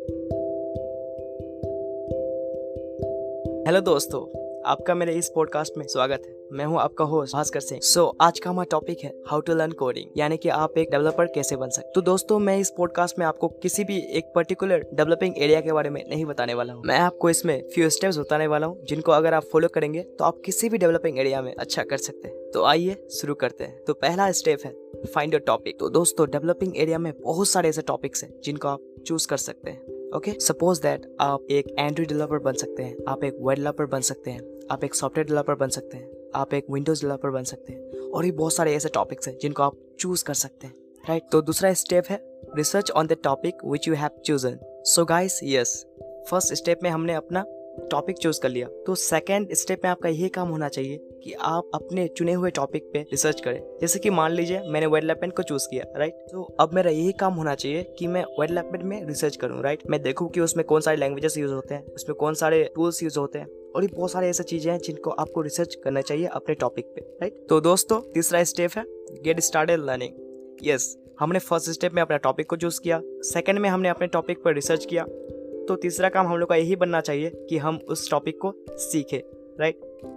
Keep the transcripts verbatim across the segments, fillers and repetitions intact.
Hello दोस्तों, आपका मेरे इस पॉडकास्ट में स्वागत है। मैं हूं आपका होस्ट भास्कर सिंह। सो आज का हमारा टॉपिक है हाउ टू लर्न कोडिंग, यानी कि आप एक डेवलपर कैसे बन सकते। तो दोस्तों, मैं इस पॉडकास्ट में आपको किसी भी एक पर्टिकुलर डेवलपिंग एरिया के बारे में नहीं बताने वाला हूं। मैं आपको इसमें फ्यू स्टेप्स बताने वाला हूं, जिनको अगर आप फॉलो करेंगे तो आप किसी भी डेवलपिंग एरिया में अच्छा कर सकते हैं। तो आइए शुरू करते हैं। तो पहला स्टेप है फाइंड योर टॉपिक। तो दोस्तों, डेवलपिंग एरिया में बहुत सारे ऐसे टॉपिक्स हैं जिनको आप चूज कर सकते हैं। ओके, सपोज दैट आप एक एंड्रॉइड डेवलपर बन सकते हैं, आप एक वेब डेवलपर बन सकते हैं, आप एक सॉफ्टवेयर डेवलपर बन सकते हैं, आप एक विंडोज डेवलपर बन सकते हैं, और भी बहुत सारे ऐसे टॉपिक्स हैं जिनको आप चूज कर सकते हैं, राइट। तो दूसरा स्टेप है research on the topic which you have chosen. So guys, yes, first step में हमने अपना टॉपिक चूज कर लिया। तो सेकेंड स्टेप में आपका यही काम होना चाहिए कि आप अपने चुने हुए टॉपिक पे रिसर्च करें। जैसे कि मान लीजिए मैंने वेब डेवलपमेंट को चूज किया, राइट। तो अब मेरा यही काम होना चाहिए कि मैं वेब डेवलपमेंट में रिसर्च करूं, राइट। मैं देखूं कि उसमें कौन सारे लैंग्वेजेस यूज होते हैं, उसमें कौन सारे टूल्स यूज होते हैं, और भी बहुत सारे ऐसी चीजें हैं जिनको आपको रिसर्च करना चाहिए अपने टॉपिक पे, राइट। तो दोस्तों, तीसरा स्टेप है गेट स्टार्टेड लर्निंग। यस, हमने फर्स्ट स्टेप में अपना टॉपिक को चूज किया, सेकंड में हमने अपने टॉपिक पर रिसर्च किया, तो तीसरा काम हम लोग का यही बनना चाहिए कि हम उस टॉपिक को सीखें, राइट।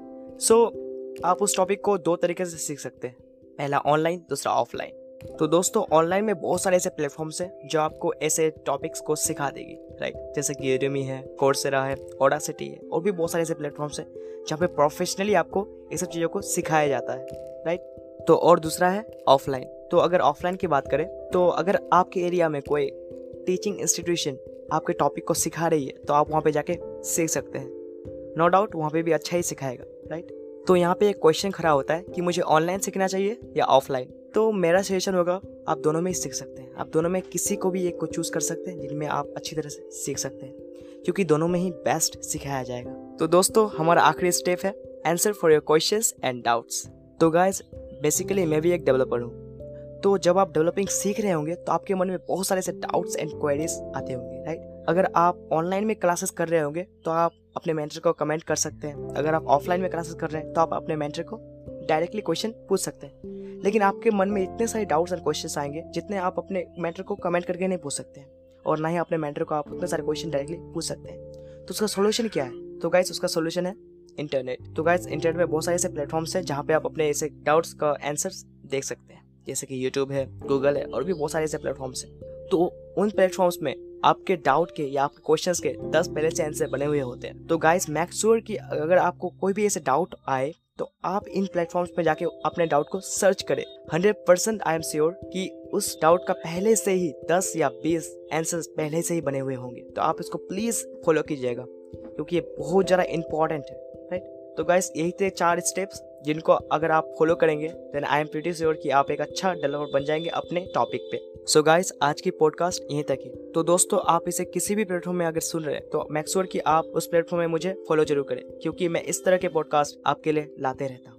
सो आप उस टॉपिक को दो तरीके से सीख सकते हैं, पहला ऑनलाइन, दूसरा ऑफलाइन। तो दोस्तों, ऑनलाइन में बहुत सारे ऐसे प्लेटफॉर्म्स हैं जो आपको ऐसे टॉपिक्स को सिखा देगी, राइट। जैसे कि यूडेमी है, कोर्सेरा है, ऑडासिटी है, और भी बहुत सारे ऐसे प्लेटफॉर्म्स हैं जहाँ पे प्रोफेशनली आपको ये सब चीज़ों को सिखाया जाता है, राइट। तो और दूसरा है ऑफलाइन। तो अगर ऑफलाइन की बात करें, तो अगर आपके एरिया में कोई टीचिंग इंस्टीट्यूशन आपके टॉपिक को सिखा रही है तो आप वहाँ पे जाके सीख सकते हैं। नो डाउट वहाँ पे भी अच्छा ही सिखाएगा, राइट। तो यहाँ पे एक क्वेश्चन खड़ा होता है कि मुझे ऑनलाइन सीखना चाहिए या ऑफलाइन। तो मेरा सजेशन होगा आप दोनों में ही सीख सकते हैं। आप दोनों में किसी को भी एक को चूज कर सकते हैं जिनमें आप अच्छी तरह से सीख सकते हैं, क्योंकि दोनों में ही बेस्ट सिखाया जाएगा। तो दोस्तों, हमारा आखिरी स्टेप है answer for your questions and doubts. तो गाइज, बेसिकली मैं भी एक डेवलपर हूँ। तो जब आप डेवलपिंग सीख रहे होंगे तो आपके मन में बहुत सारे ऐसे डाउट्स एंड क्वेरीज आते होंगे, राइट। अगर आप ऑनलाइन में क्लासेस कर रहे होंगे तो आप अपने मेंटर को कमेंट कर सकते हैं। अगर आप ऑफलाइन में क्लासेस कर रहे हैं तो आप अपने मेंटर को डायरेक्टली क्वेश्चन पूछ सकते हैं। लेकिन आपके मन में इतने सारे डाउट्स एंड क्वेश्चंस आएंगे जितने आप अपने मेंटर को कमेंट करके नहीं पूछ सकते हैं, और ना ही अपने मेंटर को आप उतने सारे क्वेश्चन डायरेक्टली पूछ सकते हैं। तो उसका सोल्यूशन क्या है? तो गाइस, उसका सोल्यूशन है इंटरनेट। तो गाइस, इंटरनेट में बहुत सारे ऐसे प्लेटफॉर्म्स हैं जहाँ पे आप अपने ऐसे डाउट्स का आंसर्स देख सकते हैं, जैसे कि यूट्यूब है, गूगल है, और भी बहुत सारे ऐसे प्लेटफॉर्म्स हैं। तो उन प्लेटफॉर्म्स में आपके डाउट के या आपके क्वेश्चंस के दस पहले से आंसर बने हुए होते हैं। तो गाइस, मेक श्योर कि अगर आपको कोई भी ऐसे डाउट आए तो आप इन प्लेटफॉर्म्स पे जाके अपने डाउट को सर्च करें। Hundred percent I am sure कि उस डाउट का पहले से ही दस या बीस आंसर्स पहले से ही बने हुए होंगे। तो आप इसको प्लीज फॉलो कीजिएगा, क्योंकि ये बहुत ज़्यादा इंपॉर्टेंट है, राइट। तो गाइस, यही थे चार स्टेप्स जिनको अगर आप फॉलो करेंगे then I am pretty sure कि आप एक अच्छा डेवलपर बन जाएंगे अपने टॉपिक पे। सो गाइस, आज की पॉडकास्ट यहीं तक ही। तो दोस्तों, आप इसे किसी भी प्लेटफॉर्म में अगर सुन रहे हैं तो मेक श्योर कि आप उस प्लेटफॉर्म में मुझे फॉलो जरूर करें, क्योंकि मैं इस तरह के पॉडकास्ट आपके लिए लाते रहता हूँ।